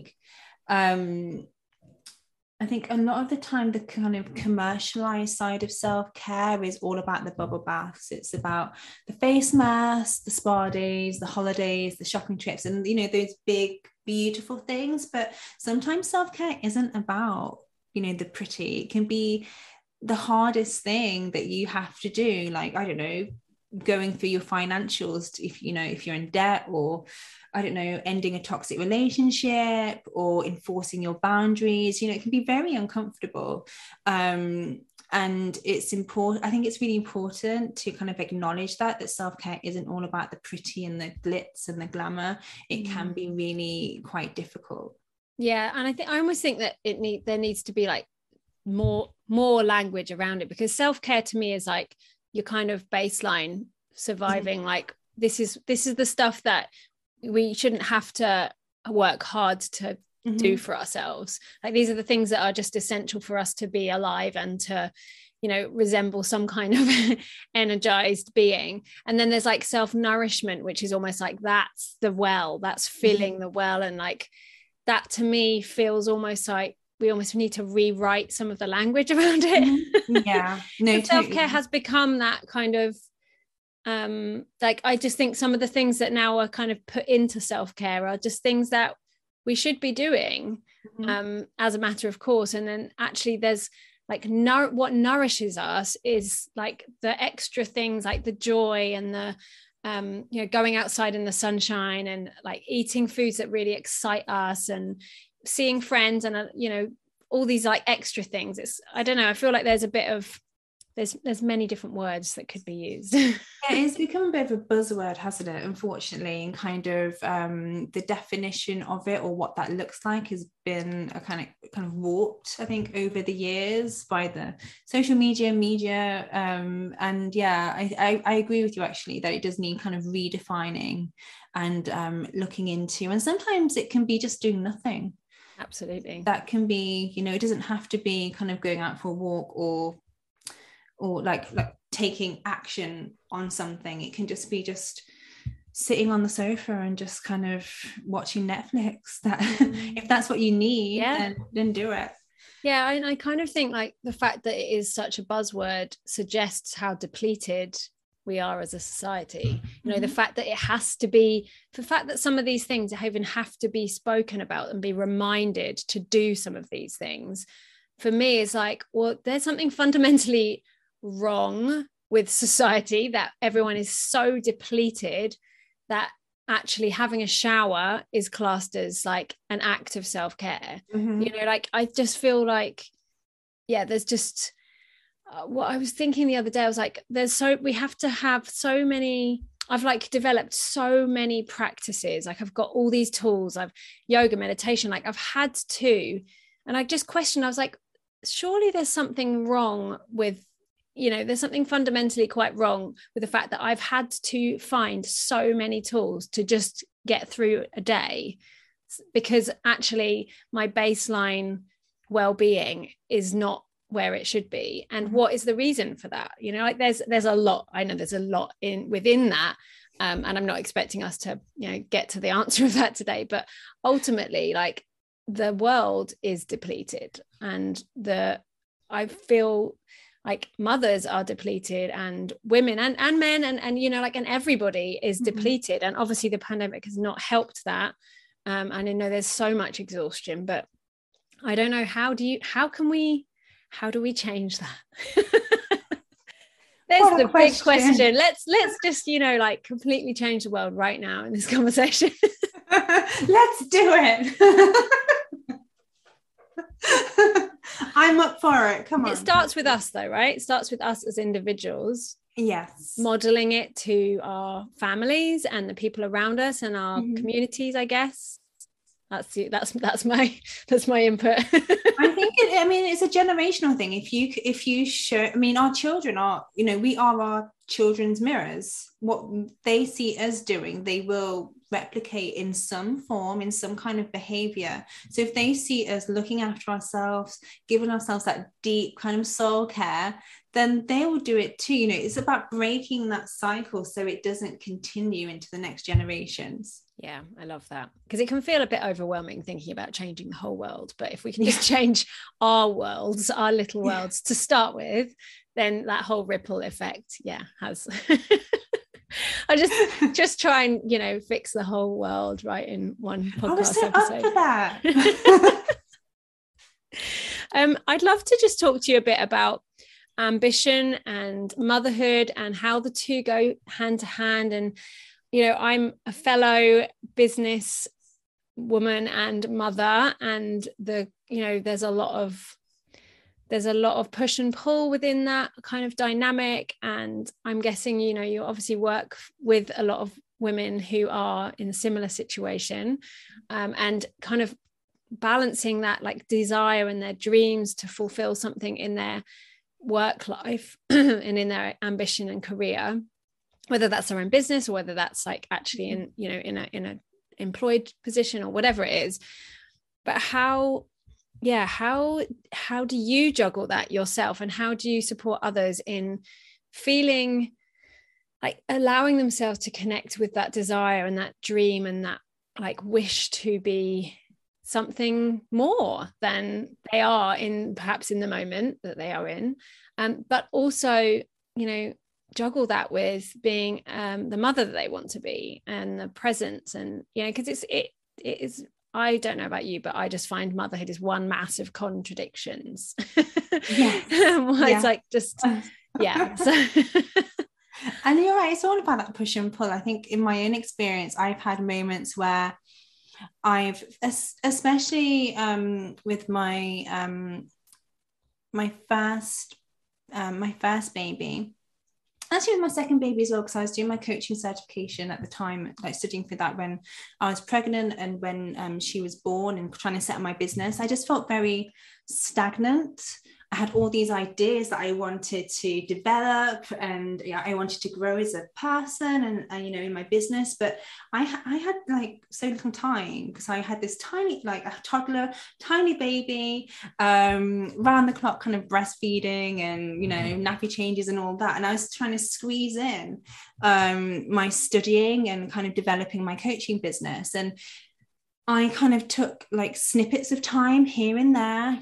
I think a lot of the time the kind of commercialized side of self-care is all about the bubble baths. It's about the face masks, the spa days, the holidays, the shopping trips, and those big, beautiful things. But sometimes self-care isn't about, the pretty. It can be the hardest thing that you have to do, like, I don't know, going through your financials, if you're in debt, or I don't know, ending a toxic relationship, or enforcing your boundaries. It can be very uncomfortable. And it's important. I think it's really important to kind of acknowledge that self-care isn't all about the pretty and the glitz and the glamour. It can be really quite difficult. Yeah, and I almost think that there needs to be like more language around it, because self-care to me is like your kind of baseline surviving. Like this is the stuff that we shouldn't have to work hard to do for ourselves. Like these are the things that are just essential for us to be alive and to resemble some kind of energized being. And then there's like self-nourishment, which is almost like that's the well, that's filling the well. And like that to me feels almost like we almost need to rewrite some of the language around it. Yeah, no, self-care has become that kind of like, I just think some of the things that now are kind of put into self-care are just things that we should be doing as a matter of course. And then actually there's like what nourishes us is like the extra things, like the joy and the going outside in the sunshine, and like eating foods that really excite us, and seeing friends, and all these like extra things. I don't know, I feel like there's a bit of there's many different words that could be used. Yeah, it's become a bit of a buzzword, hasn't it, unfortunately, and kind of the definition of it, or what that looks like, has been a kind of warped, I think, over the years by the social media and yeah, I agree with you actually that it does need kind of redefining and looking into, and sometimes it can be just doing nothing. Absolutely. That can be, it doesn't have to be kind of going out for a walk or like taking action on something. It can just be sitting on the sofa and just kind of watching Netflix. That if that's what you need, then do it. Yeah, I kind of think like the fact that it is such a buzzword suggests how depleted we are as a society. The fact that the fact that some of these things even have to be spoken about and be reminded to do some of these things, for me is like, well, there's something fundamentally wrong with society, that everyone is so depleted that actually having a shower is classed as like an act of self-care. Like I just feel like, there's just what I was thinking the other day, I was like, we have to have so many, I've like developed so many practices, like I've got all these tools, I've yoga, meditation, like I've had to, and I just questioned, I was like, surely there's something wrong with, there's something fundamentally quite wrong with the fact that I've had to find so many tools to just get through a day, because actually my baseline well-being is not where it should be. And what is the reason for that? Like there's a lot, I know there's a lot within that, and I'm not expecting us to get to the answer of that today, but ultimately like the world is depleted, and I feel like mothers are depleted, and women and men, and like, and everybody is depleted. And obviously the pandemic has not helped that. And I know there's so much exhaustion, but I don't know, how do we change that? There's the big question. Let's just like completely change the world right now in this conversation. Let's do it. I'm up for it. Come on. It starts with us though, right? It starts with us as individuals. Yes. Modeling it to our families and the people around us and our communities, I guess. That's my input. I think it's a generational thing. If you show, our children are, we are our children's mirrors. What they see us doing, they will replicate in some form, in some kind of behavior. So if they see us looking after ourselves, giving ourselves that deep kind of soul care, then they will do it too. It's about breaking that cycle so it doesn't continue into the next generations. Yeah, I love that, because it can feel a bit overwhelming thinking about changing the whole world. But if we can just change our worlds, our little worlds to start with, then that whole ripple effect, has. I just try and fix the whole world right in one podcast I was so episode. up for that. I'd love to just talk to you a bit about ambition and motherhood and how the two go hand to hand. And I'm a fellow business woman and mother, and there's a lot of push and pull within that kind of dynamic. And I'm guessing you obviously work with a lot of women who are in a similar situation, and kind of balancing that like desire and their dreams to fulfill something in their work life and in their ambition and career, whether that's their own business or whether that's like actually in a employed position or whatever it is. But how do you juggle that yourself, and how do you support others in feeling like allowing themselves to connect with that desire and that dream and that like wish to be something more than they are in perhaps in the moment that they are in, but also juggle that with being the mother that they want to be, and the presence, and because it is, I don't know about you, but I just find motherhood is one mass of contradictions. Yes. It's like just so. And you're right, it's all about that push and pull. I think in my own experience, I've had moments where I've especially with my my first baby, actually with my second baby as well, because I was doing my coaching certification at the time, like studying for that when I was pregnant and when she was born, and trying to set up my business. I just felt very stagnant. I had all these ideas that I wanted to develop, and I wanted to grow as a person and in my business, but I had like so little time, because I had this tiny, like a toddler, tiny baby, round the clock kind of breastfeeding and nappy changes and all that, and I was trying to squeeze in my studying and kind of developing my coaching business. And I kind of took like snippets of time here and there,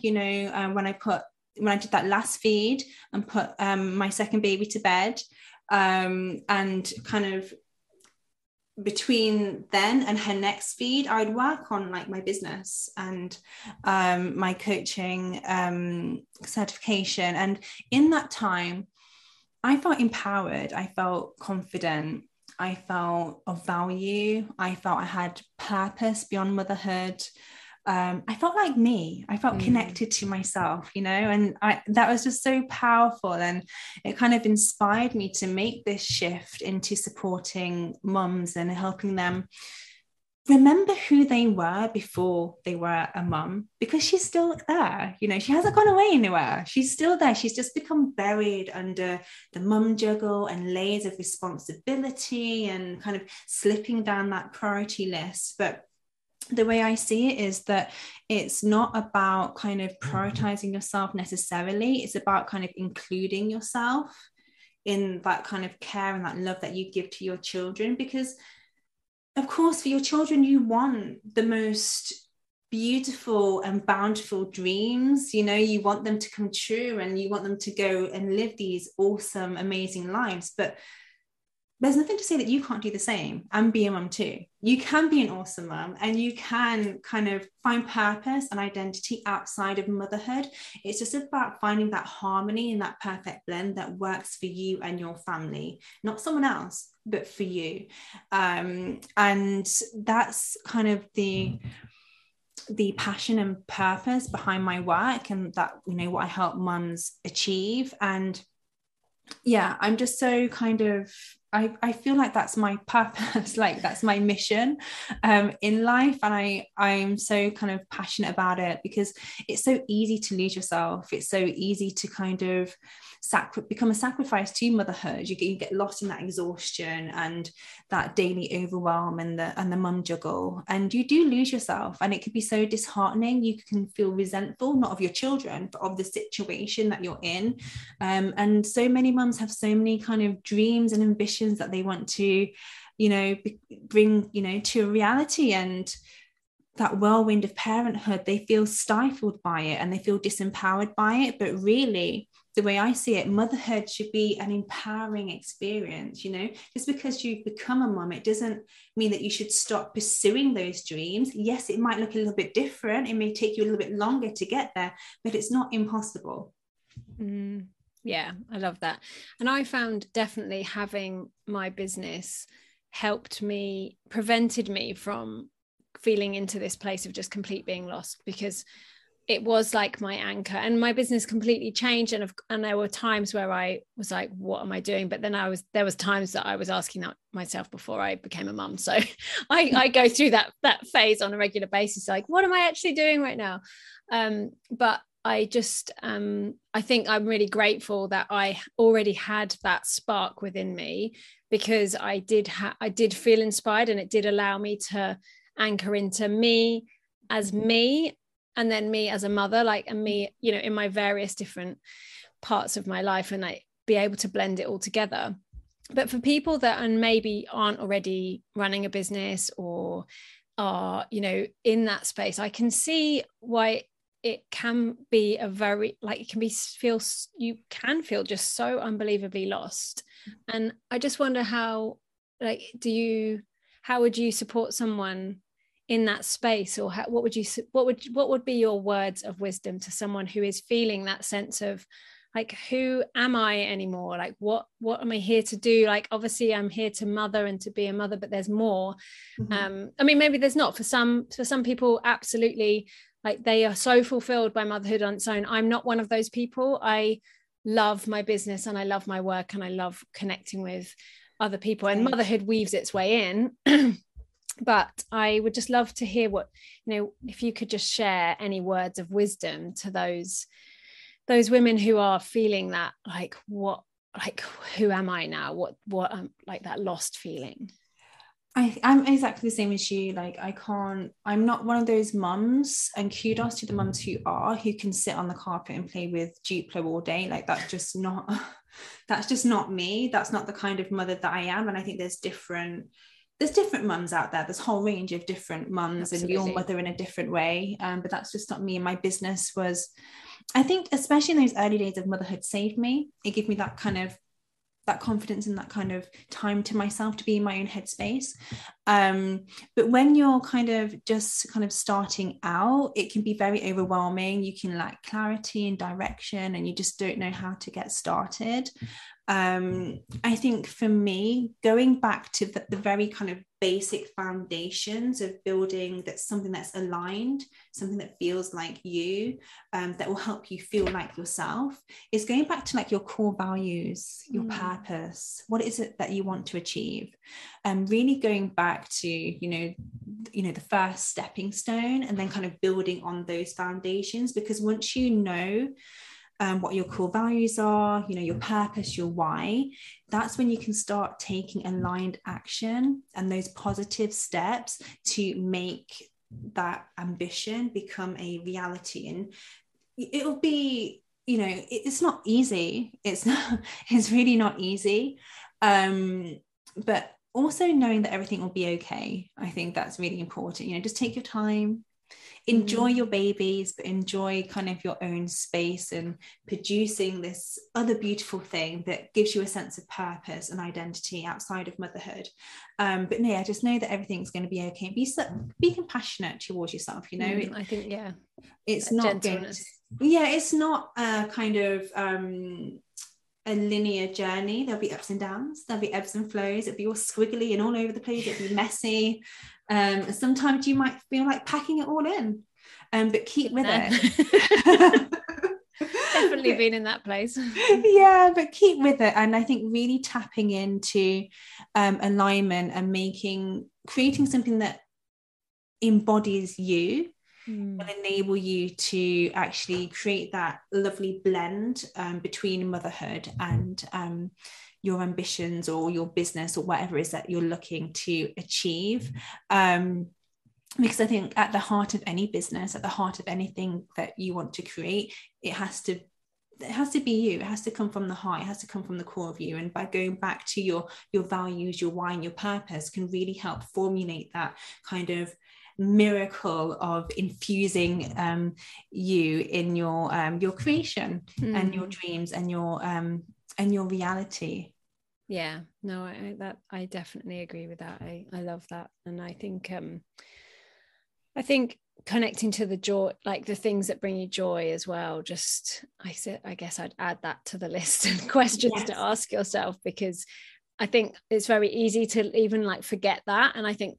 when I did that last feed and put my second baby to bed, and kind of between then and her next feed, I'd work on like my business and my coaching certification. And in that time, I felt empowered. I felt confident. I felt of value. I felt I had purpose beyond motherhood. I felt like me. I felt connected to myself, and that was just so powerful. And it kind of inspired me to make this shift into supporting mums and helping them remember who they were before they were a mum, because she's still there. She hasn't gone away anywhere. She's still there. She's just become buried under the mum juggle and layers of responsibility and kind of slipping down that priority list. But the way I see it is that it's not about kind of prioritizing yourself necessarily. It's about kind of including yourself in that kind of care and that love that you give to your children. Because of course, for your children, you want the most beautiful and bountiful dreams. You want them to come true, and you want them to go and live these awesome, amazing lives. But there's nothing to say that you can't do the same and be a mum too. You can be an awesome mum, and you can kind of find purpose and identity outside of motherhood. It's just about finding that harmony and that perfect blend that works for you and your family, not someone else, but for you. And that's kind of the passion and purpose behind my work, and that, what I help mums achieve. And I'm just so kind of I feel like that's my purpose, like that's my mission in life. And I'm so kind of passionate about it, because it's so easy to lose yourself. It's so easy to kind of become a sacrifice to motherhood. You get lost in that exhaustion and that daily overwhelm and the mum juggle, and you do lose yourself, and it could be so disheartening. You can feel resentful, not of your children, but of the situation that you're in. And so many mums have so many kind of dreams and ambitions that they want to, bring, to a reality, and that whirlwind of parenthood, they feel stifled by it and they feel disempowered by it. But really, the way I see it, motherhood should be an empowering experience. Just because you've become a mum, it doesn't mean that you should stop pursuing those dreams. Yes, it might look a little bit different. It may take you a little bit longer to get there, but it's not impossible. Yeah, I love that. And I found definitely having my business prevented me from feeling into this place of just complete being lost, because it was like my anchor, and my business completely changed. And there were times where I was like, what am I doing? But then there was times that I was asking that myself before I became a mum. So I go through that phase on a regular basis. Like, what am I actually doing right now? But I just, I think I'm really grateful that I already had that spark within me, because I did feel inspired, and it did allow me to anchor into me as me, and then me as a mother, and me, in my various different parts of my life, and like be able to blend it all together. But for people that maybe aren't already running a business or are, in that space, I can see why it can be you can feel just so unbelievably lost. And I just wonder how would you support someone in that space, or what would be your words of wisdom to someone who is feeling that sense of like, who am I anymore? Like, what am I here to do? Like, obviously I'm here to mother and to be a mother, but there's more. I mean, maybe there's not. For some people, absolutely, like they are so fulfilled by motherhood on its own. I'm not one of those people. I love my business and I love my work and I love connecting with other people, and motherhood weaves its way in. But I would just love to hear if you could just share any words of wisdom to those women who are feeling that, who am I now? What like that lost feeling. I'm exactly the same as you. Like, I'm not one of those mums, and kudos to the mums who can sit on the carpet and play with Duplo all day. Like, that's just not me. That's not the kind of mother that I am. And I think there's different mums out there. There's a whole range of different mums. Absolutely. And we all mother in a different way. But that's just not me. And my business was, I think, especially in those early days of motherhood, saved me. It gave me that kind of that confidence and that kind of time to myself to be in my own headspace. But when you're kind of starting out, it can be very overwhelming. You can lack clarity and direction, and you just don't know how to get started. I think for me, going back to the very kind of basic foundations of building something that's aligned, something that feels like you, that will help you feel like yourself, is going back to like your core values, your purpose. What is it that you want to achieve? Really going back to, the first stepping stone, and then kind of building on those foundations. Because once you know what your core values are, your purpose, your why, that's when you can start taking aligned action and those positive steps to make that ambition become a reality. And it'll be, it's not easy. It's really not easy. But also knowing that everything will be okay. I think that's really important. Just take your time. Enjoy your babies, but enjoy kind of your own space and producing this other beautiful thing that gives you a sense of purpose and identity outside of motherhood. But no, I just know that everything's going to be okay. Be compassionate towards yourself. I think it's that not gentleness. It's not a kind of a linear journey. There'll be ups and downs, there'll be ebbs and flows, it'll be all squiggly and all over the place, it'll be messy. Sometimes you might feel like packing it all in, but keep with it. definitely been in that place. Yeah, but keep with it. And I think really tapping into alignment and creating something that embodies you will enable you to actually create that lovely blend between motherhood and your ambitions or your business or whatever it is that you're looking to achieve. Because I think at the heart of any business, at the heart of anything that you want to create, it has to be you. It has to come from the heart. It has to come from the core of you. And by going back to your values, your why, and your purpose can really help formulate that kind of miracle of infusing you in your creation and your dreams and your reality. Yeah, no, I definitely agree with that. I love that. And I think connecting to the joy, like the things that bring you joy as well, I guess I'd add that to the list of questions to ask yourself, because I think it's very easy to even like forget that. And I think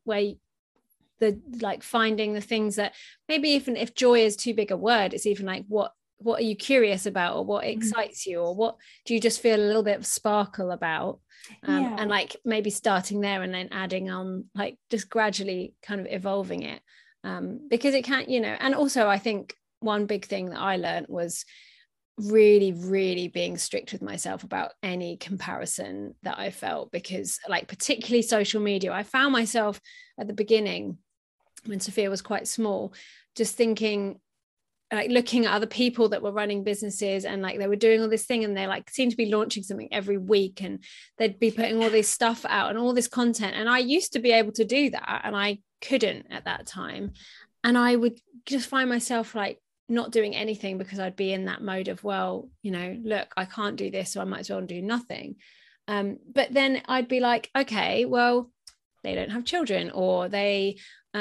finding the things that maybe, even if joy is too big a word, it's even like what are you curious about, or what excites you, or what do you just feel a little bit of sparkle about, and like maybe starting there and then adding on, like just gradually kind of evolving it, because it can't, and also I think one big thing that I learned was really, really being strict with myself about any comparison that I felt, because like particularly social media, I found myself at the beginning when Sophia was quite small, just thinking, like looking at other people that were running businesses and like they were doing all this thing, and they like seemed to be launching something every week, and they'd be putting all this stuff out and all this content. And I used to be able to do that, and I couldn't at that time. And I would just find myself like not doing anything, because I'd be in that mode of, well, look, I can't do this, so I might as well do nothing. But then I'd be like, okay, well, they don't have children, or they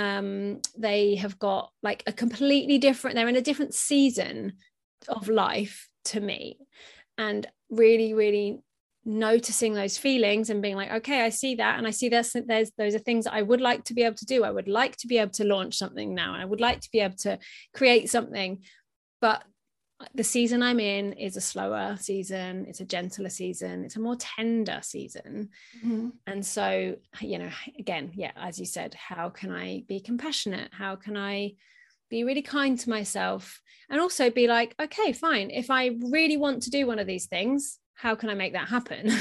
have got like they're in a different season of life to me, and really, really noticing those feelings and being like, okay, I see that, and I see those are things that I would like to be able to do. I would like to be able to launch something now, and I would like to be able to create something, but the season I'm in is a slower season, it's a gentler season, it's a more tender season. And so, again, as you said, how can I be compassionate? How can I be really kind to myself? And also be like, okay, fine, if I really want to do one of these things, how can I make that happen?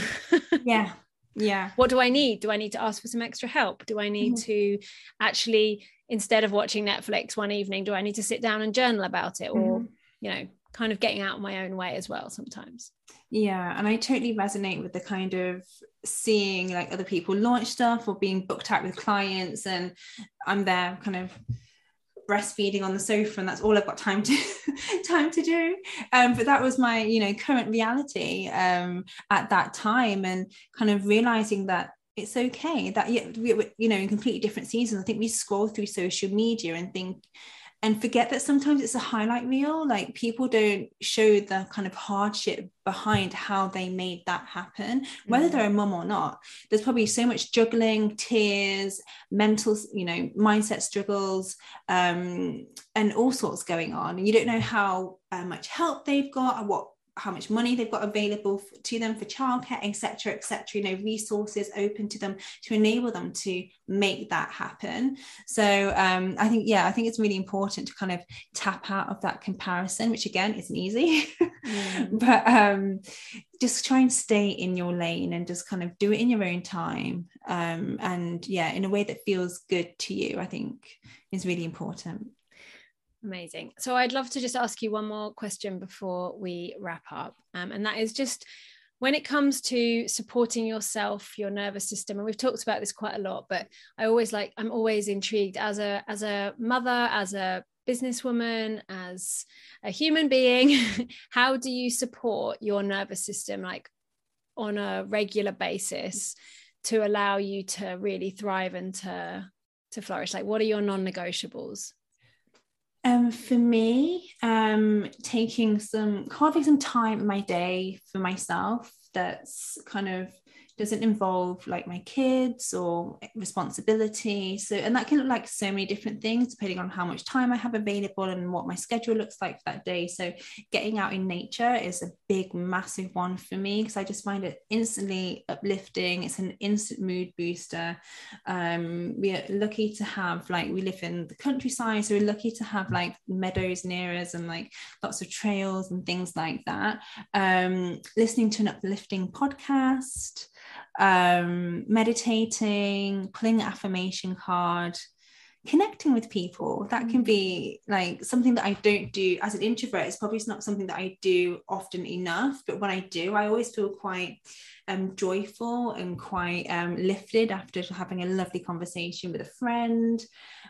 What do I need? Do I need to ask for some extra help? Do I need to actually, instead of watching Netflix one evening, do I need to sit down and journal about it? Or kind of getting out of my own way as well sometimes. And I totally resonate with the kind of seeing like other people launch stuff or being booked out with clients, and I'm there kind of breastfeeding on the sofa, and that's all I've got time to do. But that was my current reality at that time, and kind of realizing that it's okay that in completely different seasons. I think we scroll through social media and think and forget that sometimes it's a highlight reel. Like, people don't show the kind of hardship behind how they made that happen, whether they're a mum or not. There's probably so much juggling, tears, mental, mindset struggles, and all sorts going on. And you don't know how much help they've got, or how much money they've got available to them for childcare, etc., resources open to them to enable them to make that happen. So I think it's really important to kind of tap out of that comparison, which again isn't easy. But just try and stay in your lane and just kind of do it in your own time, and in a way that feels good to you, I think is really important. Amazing. So I'd love to just ask you one more question before we wrap up. And that is just, when it comes to supporting yourself, your nervous system, and we've talked about this quite a lot, but I'm always intrigued as a mother, as a businesswoman, as a human being, how do you support your nervous system like on a regular basis to allow you to really thrive and to flourish? Like, what are your non-negotiables? For me, carving some time in my day for myself, that's kind of doesn't involve like my kids or responsibility. So, and that can look like so many different things depending on how much time I have available and what my schedule looks like for that day. So getting out in nature is a big, massive one for me, because I just find it instantly uplifting. It's an instant mood booster. We are lucky to have, like, we live in the countryside, so we're lucky to have like meadows near us and like lots of trails and things like that. Listening to an uplifting podcast, meditating, pulling an affirmation card, connecting with people. That can be like something that I don't do as an introvert. It's probably not something that I do often enough, but when I do, I always feel quite joyful and quite lifted after having a lovely conversation with a friend.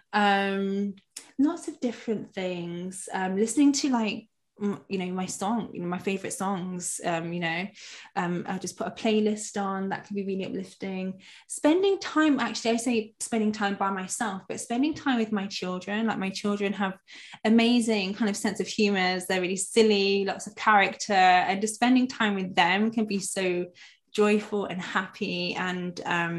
Lots of different things. Listening to, like, my song, my favorite songs, I'll just put a playlist on that can be really uplifting. Spending time, actually I say spending time by myself, but spending time with my children. Like, my children have amazing kind of sense of humor. They're really silly, lots of character, and just spending time with them can be so joyful and happy, and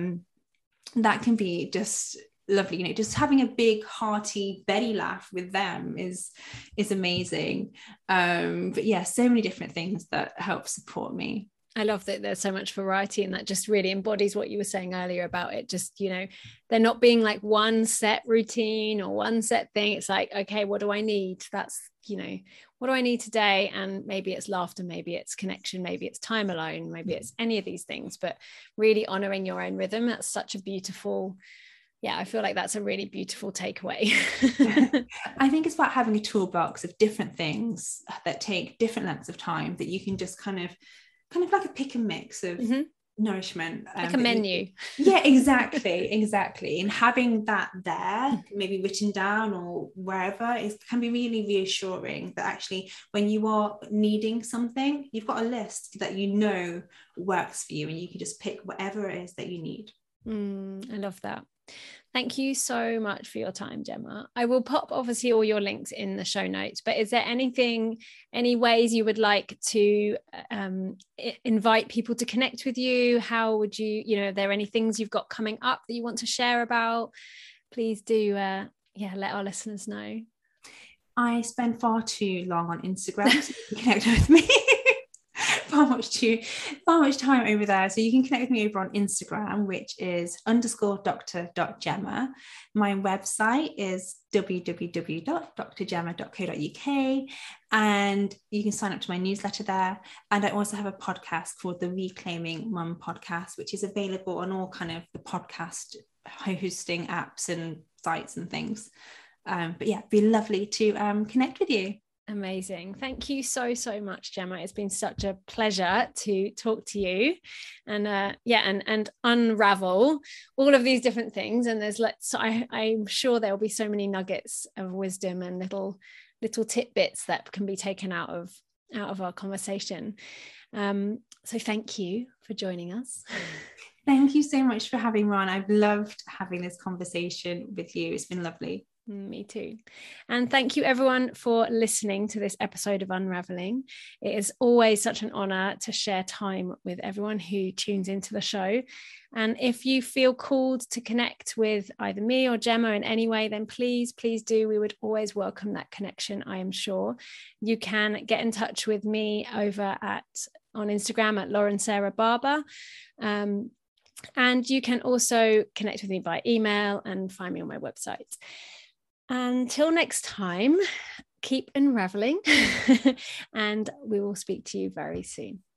that can be just lovely. Just having a big hearty belly laugh with them is amazing. But yeah, so many different things that help support me. I love that there's so much variety, and that just really embodies what you were saying earlier about it. Just, they're not being like one set routine or one set thing. It's like, okay, what do I need? That's, what do I need today? And maybe it's laughter, maybe it's connection, maybe it's time alone, maybe it's any of these things, but really honoring your own rhythm. That's such a beautiful, I feel like that's a really beautiful takeaway. I think it's about having a toolbox of different things that take different lengths of time, that you can just kind of like a pick and mix of nourishment, like a menu. Exactly. And having that there, maybe written down or wherever, can be really reassuring that actually when you are needing something, you've got a list that works for you, and you can just pick whatever it is that you need. I love that. Thank you so much for your time, Gemma. I will pop obviously all your links in the show notes, but is there any ways you would like to invite people to connect with you? How would you, are there any things you've got coming up that you want to share about? Please do, let our listeners know. I spend far too long on Instagram, so you can connect with me. far much time over there. So you can connect with me over on Instagram, which is _dr.gemma. My website is www.drgemma.co.uk, and you can sign up to my newsletter there. And I also have a podcast called the Reclaiming Mum podcast, which is available on all kind of the podcast hosting apps and sites and things. But yeah, it'd be lovely to connect with you. Amazing. Thank you so much, Gemma. It's been such a pleasure to talk to you and and unravel all of these different things. And I'm sure there'll be so many nuggets of wisdom and little tidbits that can be taken out of our conversation. So thank you for joining us. Thank you so much for having me on. I've loved having this conversation with you. It's been lovely. Me too. And thank you everyone for listening to this episode of Unraveling. It is always such an honor to share time with everyone who tunes into the show. And if you feel called to connect with either me or Gemma in any way, then please do. We would always welcome that connection, I am sure. You can get in touch with me over on Instagram at Lauren Sarah Barber. And you can also connect with me by email and find me on my website. Until next time, keep unraveling, and we will speak to you very soon.